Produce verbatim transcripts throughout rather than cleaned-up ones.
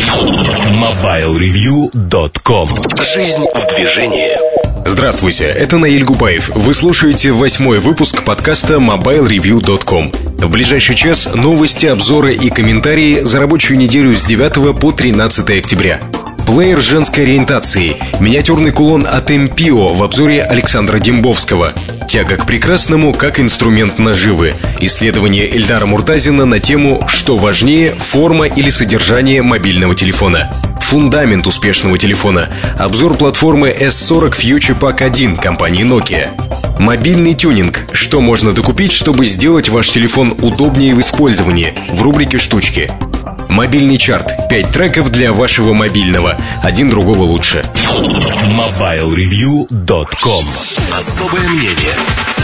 мобайл ревью точка ком. Жизнь в движении. Здравствуйте, это Наиль Гупаев. Вы слушаете восьмой выпуск подкаста мобайл ревью точка ком. В ближайший час новости, обзоры и комментарии за рабочую неделю с девятого по тринадцатое октября. Плеер женской ориентации. Миниатюрный кулон от Эмпио в обзоре Александра Дембовского. Тяга к прекрасному как инструмент наживы. Исследование Эльдара Муртазина на тему «Что важнее, форма или содержание мобильного телефона?». Фундамент успешного телефона. Обзор платформы эс сорок Future Pack один компании Nokia. Мобильный тюнинг. Что можно докупить, чтобы сделать ваш телефон удобнее в использовании? В рубрике «Штучки». Мобильный чарт. Пять треков для вашего мобильного. Один другого лучше. мобайл ревью точка ком. Особое мнение.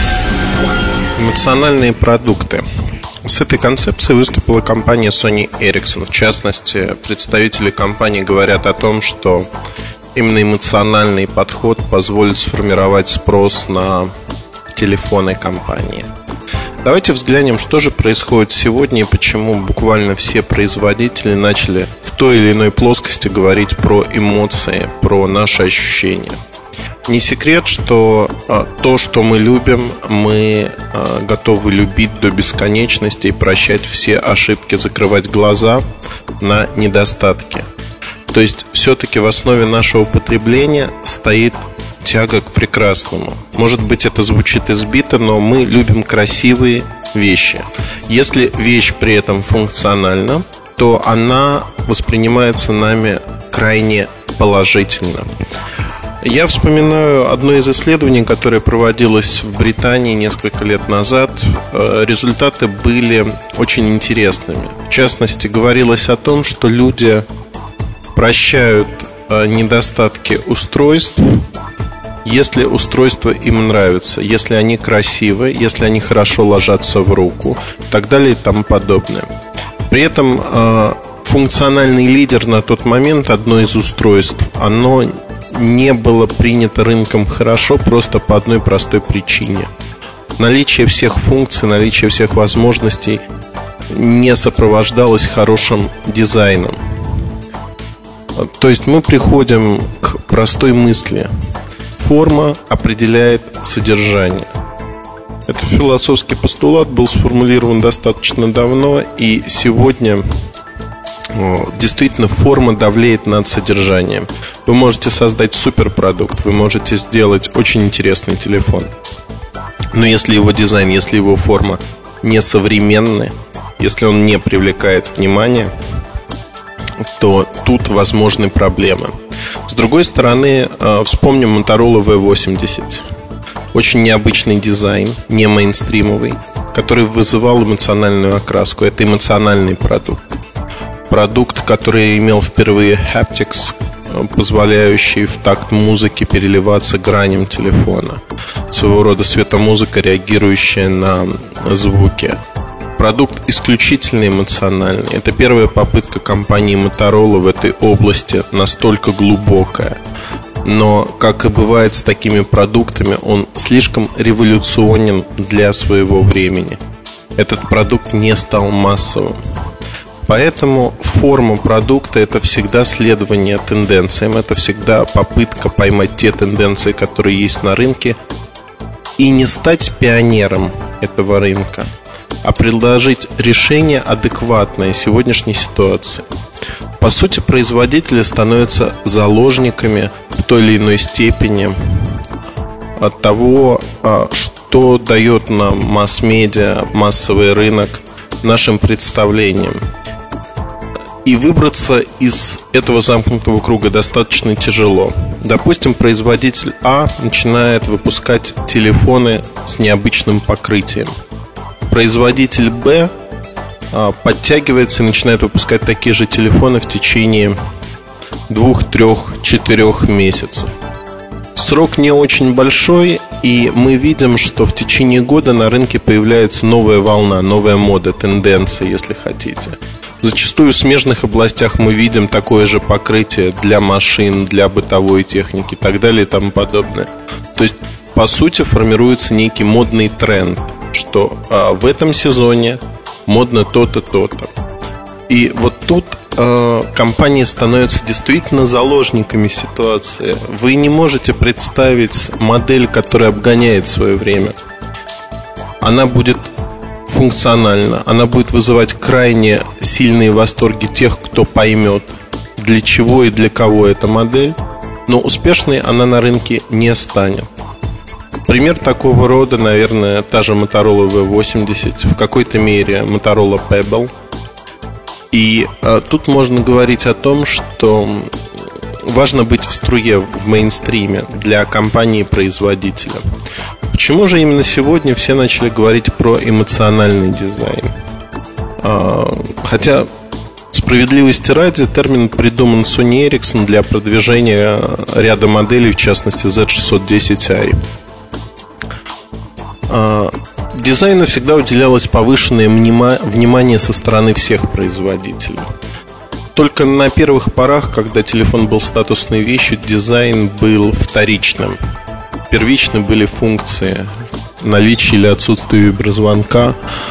Эмоциональные продукты. С этой концепцией выступила компания Sony Ericsson. В частности, представители компании говорят о том, что именно эмоциональный подход позволит сформировать спрос на телефоны компании. Давайте взглянем, что же происходит сегодня и почему буквально все производители начали в той или иной плоскости говорить про эмоции, про наши ощущения. Не секрет, что а, то, что мы любим, мы а, готовы любить до бесконечности и прощать все ошибки, закрывать глаза на недостатки. То есть все-таки в основе нашего потребления стоит тяга к прекрасному. Может быть, это звучит избито, но мы любим красивые вещи. Если вещь при этом функциональна, то она воспринимается нами крайне положительно. Я вспоминаю одно из исследований, которое проводилось в Британии несколько лет назад. Результаты были очень интересными. В частности, говорилось о том, что люди прощают недостатки устройств, если устройства им нравятся, если они красивы, если они хорошо ложатся в руку, и так далее и тому подобное. При этом функциональный лидер на тот момент, одно из устройств, оно не было принято рынком хорошо просто по одной простой причине. Наличие всех функций, наличие всех возможностей не сопровождалось хорошим дизайном. То есть мы приходим к простой мысли: форма определяет содержание. Этот философский постулат был сформулирован достаточно давно, и сегодня действительно форма давлеет над содержанием. Вы можете создать суперпродукт, вы можете сделать очень интересный телефон, но если его дизайн, если его форма не современная, если он не привлекает внимания, то тут возможны проблемы. С другой стороны, вспомним Motorola ви восемьдесят. Очень необычный дизайн, не мейнстримовый, который вызывал эмоциональную окраску. Это эмоциональный продукт. Продукт, который имел впервые haptics, позволяющий в такт музыки переливаться граням телефона. Своего рода светомузыка, реагирующая на звуки. Продукт исключительно эмоциональный. Это первая попытка компании Motorola в этой области, настолько глубокая. Но, как и бывает с такими продуктами, он слишком революционен для своего времени. Этот продукт не стал массовым. Поэтому форма продукта — это всегда следование тенденциям. Это всегда попытка поймать те тенденции, которые есть на рынке, и не стать пионером этого рынка, а предложить решение, адекватное сегодняшней ситуации. По сути, производители становятся заложниками в той или иной степени от того, что дает нам масс-медиа, массовый рынок, нашим представлениям. И выбраться из этого замкнутого круга достаточно тяжело. Допустим, производитель А начинает выпускать телефоны с необычным покрытием. Производитель Б подтягивается и начинает выпускать такие же телефоны в течение двух, трех, четырех месяцев. Срок не очень большой, и мы видим, что в течение года на рынке появляется новая волна, новая мода, тенденция, если хотите. Зачастую в смежных областях мы видим такое же покрытие для машин, для бытовой техники и так далее и тому подобное. То есть, по сути, формируется некий модный тренд, что а, в этом сезоне модно то-то, то-то. И вот тут э, компании становятся действительно заложниками ситуации. Вы не можете представить модель, которая обгоняет свое время. Она будет функциональна, она будет вызывать крайне сильные восторги тех, кто поймет, для чего и для кого эта модель. Но успешной она на рынке не станет. Пример такого рода, наверное, та же Motorola ви восемьдесят, в какой-то мере Motorola Pebble. И а, тут можно говорить о том, что важно быть в струе, в мейнстриме для компании-производителя. Почему же именно сегодня все начали говорить про эмоциональный дизайн? А, хотя, справедливости ради, термин придуман Sony Ericsson для продвижения ряда моделей, в частности зет шестьсот десять ай. А, дизайну всегда уделялось повышенное внимание со стороны всех производителей. Только на первых порах, когда телефон был статусной вещью, дизайн был вторичным. Первичны были функции: наличие или отсутствие виброзвонка,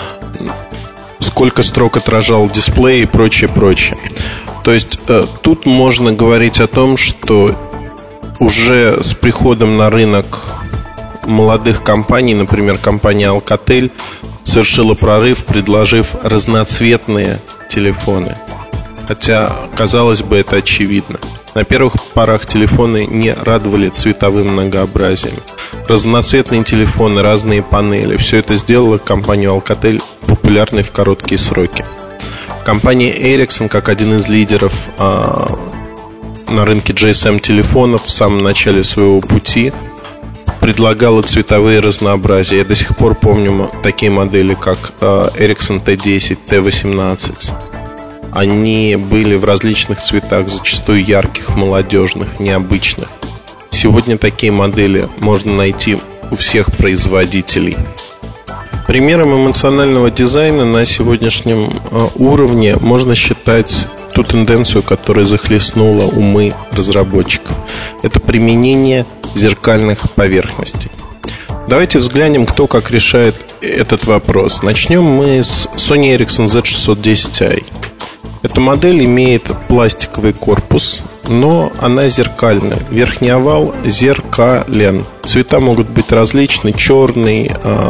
сколько строк отражал дисплей и прочее, прочее. То есть тут можно говорить о том, что уже с приходом на рынок молодых компаний, например, компания Alcatel, совершила прорыв, предложив разноцветные телефоны. Хотя, казалось бы, это очевидно. На первых порах телефоны не радовали цветовым многообразием. Разноцветные телефоны, разные панели — все это сделало компанию Alcatel популярной в короткие сроки. Компания Ericsson, как один из лидеров а, на рынке джи эс эм-телефонов, в самом начале своего пути предлагала цветовые разнообразия. Я до сих пор помню такие модели, как а, Ericsson ти десять, ти восемнадцать. Они были в различных цветах, зачастую ярких, молодежных, необычных. Сегодня такие модели можно найти у всех производителей. Примером эмоционального дизайна на сегодняшнем уровне можно считать ту тенденцию, которая захлестнула умы разработчиков. Это применение зеркальных поверхностей. Давайте взглянем, кто как решает этот вопрос. Начнем мы с Sony Ericsson зет шестьсот десять ай. Эта модель имеет пластиковый корпус, но она зеркальная. Верхний овал зеркален. Цвета могут быть различны: черный,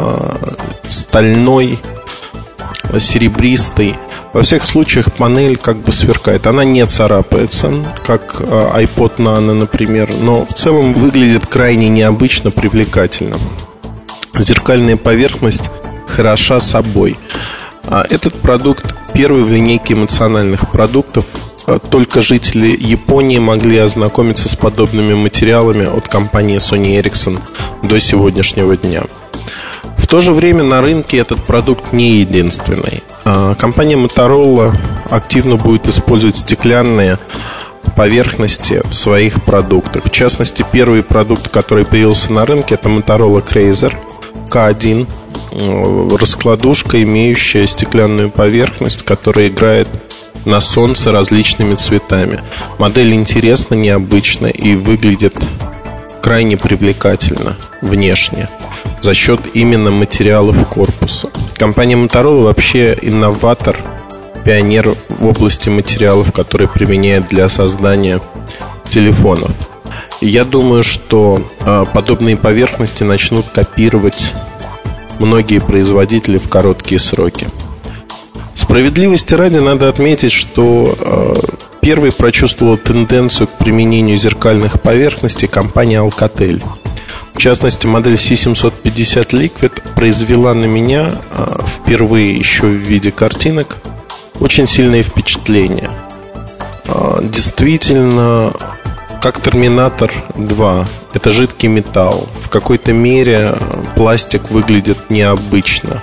стальной, серебристый. Во всех случаях панель как бы сверкает. Она не царапается, как iPod Nano, например, но в целом выглядит крайне необычно, привлекательно. Зеркальная поверхность хороша собой. Этот продукт первый в линейке эмоциональных продуктов. Только жители Японии могли ознакомиться с подобными материалами от компании Sony Ericsson до сегодняшнего дня. В то же время на рынке этот продукт не единственный. Компания Motorola активно будет использовать стеклянные поверхности в своих продуктах. В частности, первый продукт, который появился на рынке, это Motorola Razr кей один. Раскладушка, имеющая стеклянную поверхность, которая играет на солнце различными цветами. Модель интересна, необычна и выглядит крайне привлекательно внешне за счет именно материалов корпуса. Компания Motorola вообще инноватор, пионер в области материалов, которые применяет для создания телефонов. И я думаю, что а, подобные поверхности начнут копировать многие производители в короткие сроки. Справедливости ради надо отметить, что э, первой прочувствовала тенденцию к применению зеркальных поверхностей компания Alcatel. В частности, модель си семьсот пятьдесят Liquid произвела на меня э, впервые еще в виде картинок очень сильное впечатление. Э, действительно, как Терминатор два. Это жидкий металл. В какой-то мере пластик выглядит необычно.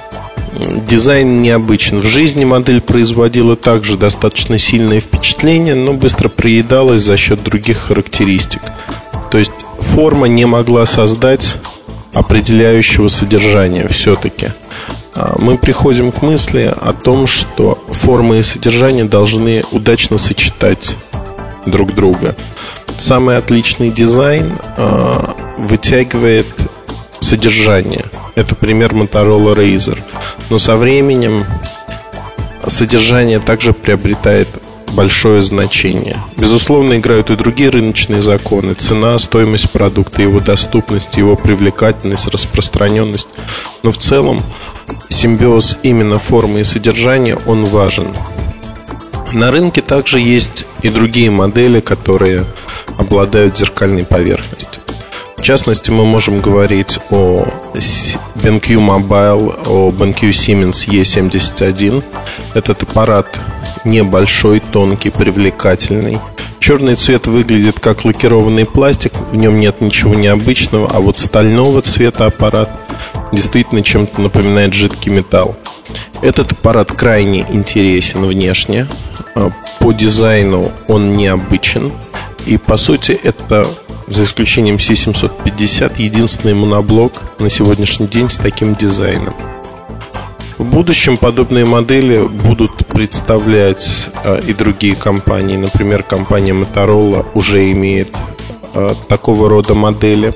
Дизайн необычен. В жизни модель производила также достаточно сильное впечатление, но быстро приедалась за счет других характеристик. То есть форма не могла создать определяющего содержания все-таки. Мы приходим к мысли о том, что форма и содержание должны удачно сочетать друг друга. Самый отличный дизайн э, вытягивает содержание. Это пример Motorola Razr. Но со временем содержание также приобретает большое значение. Безусловно, играют и другие рыночные законы: цена, стоимость продукта, его доступность, его привлекательность, распространенность. Но в целом симбиоз именно формы и содержания, он важен. На рынке также есть и другие модели, которые обладают зеркальной поверхностью. В частности, мы можем говорить о BenQ Mobile, о BenQ Siemens и семьдесят один. Этот аппарат небольшой, тонкий, привлекательный. Черный цвет выглядит как лакированный пластик, в нем нет ничего необычного, а вот стального цвета аппарат действительно чем-то напоминает жидкий металл. Этот аппарат крайне интересен внешне. По дизайну он необычен. И по сути это, за исключением си семьсот пятьдесят, единственный моноблок на сегодняшний день с таким дизайном. В будущем подобные модели будут представлять э, и другие компании. Например, компания Motorola уже имеет э, такого рода модели.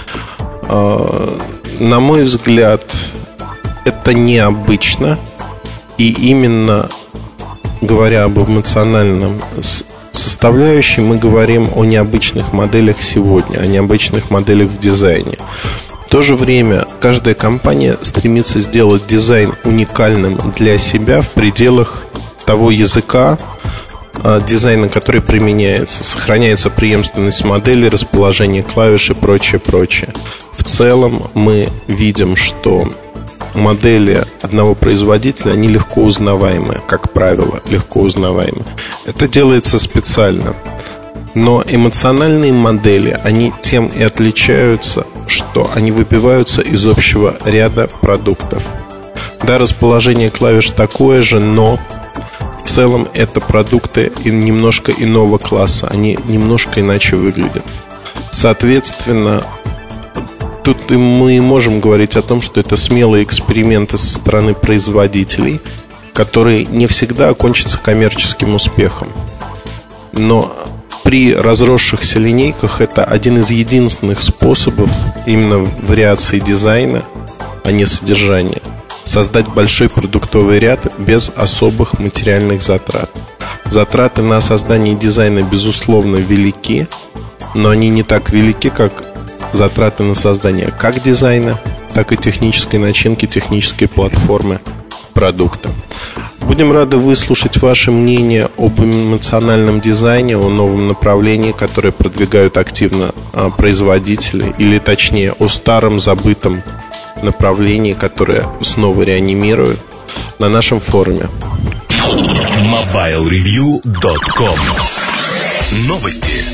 э, На мой взгляд, это необычно. И именно говоря об эмоциональном составляющей, мы говорим о необычных моделях сегодня, о необычных моделях в дизайне. В то же время каждая компания стремится сделать дизайн уникальным для себя в пределах того языка дизайна, который применяется. Сохраняется преемственность модели, расположение клавиш и прочее, прочее. В целом мы видим, что модели одного производителя, они легко узнаваемы, как правило, легко узнаваемы. Это делается специально. Но эмоциональные модели, они тем и отличаются, что они выбиваются из общего ряда продуктов. Да, расположение клавиш такое же, но в целом это продукты немножко иного класса. Они немножко иначе выглядят. Соответственно, тут мы можем говорить о том, что это смелые эксперименты со стороны производителей, которые не всегда окончатся коммерческим успехом. Но при разросшихся линейках это один из единственных способов именно вариации дизайна, а не содержания, создать большой продуктовый ряд без особых материальных затрат. Затраты на создание дизайна, безусловно, велики, но они не так велики, как затраты на создание как дизайна, так и технической начинки, технической платформы продукта. Будем рады выслушать ваше мнение об эмоциональном дизайне, о новом направлении, которое продвигают активно производители, или точнее о старом забытом направлении, которое снова реанимируют, на нашем форуме. мобайл ревью точка ком. Новости.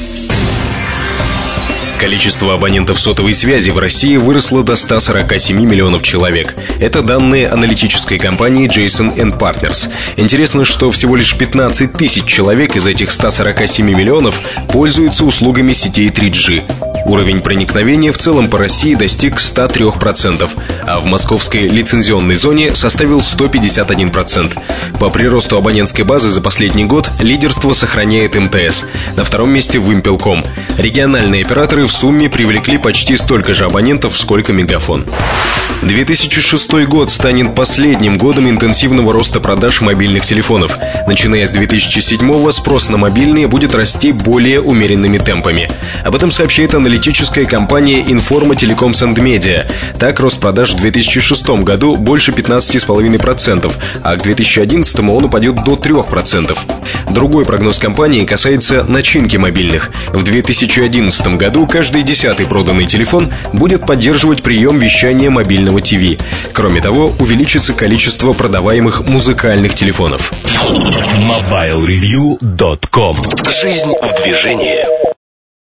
Количество абонентов сотовой связи в России выросло до ста сорока семи миллионов человек. Это данные аналитической компании Джейсон энд Партнерс. Интересно, что всего лишь пятнадцать тысяч человек из этих ста сорока семи миллионов пользуются услугами сетей три джи. Уровень проникновения в целом по России достиг ста трёх процентов, а в московской лицензионной зоне составил сто пятьдесят один процент. По приросту абонентской базы за последний год лидерство сохраняет эм тэ эс. На втором месте Вимпелком. Региональные операторы в сумме привлекли почти столько же абонентов, сколько Мегафон. две тысячи шестой год станет последним годом интенсивного роста продаж мобильных телефонов. Начиная с две тысячи седьмого спрос на мобильные будет расти более умеренными темпами. Об этом сообщает аналитическая компания Informa Telecoms and Media. Так, рост продаж в две тысячи шестом году больше пятнадцать целых пять десятых процента, а к две тысячи одиннадцатому он упадет до трёх процентов. Другой прогноз компании касается начинки мобильных. В две тысячи одиннадцатом году каждый десятый проданный телефон будет поддерживать прием вещания мобильного ТВ. Кроме того, увеличится количество продаваемых музыкальных телефонов. мобайл ревью точка ком. Жизнь в движении.